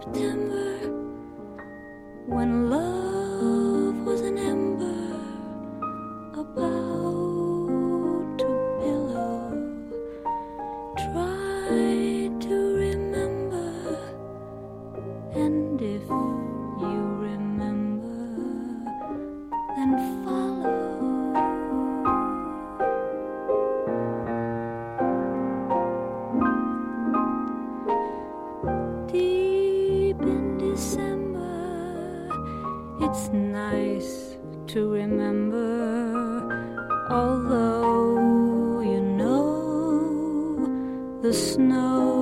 September, when love was an ember about to billow. Try to remember, and if you remember, then follow. Deep in December, it's nice to remember, although you know the snow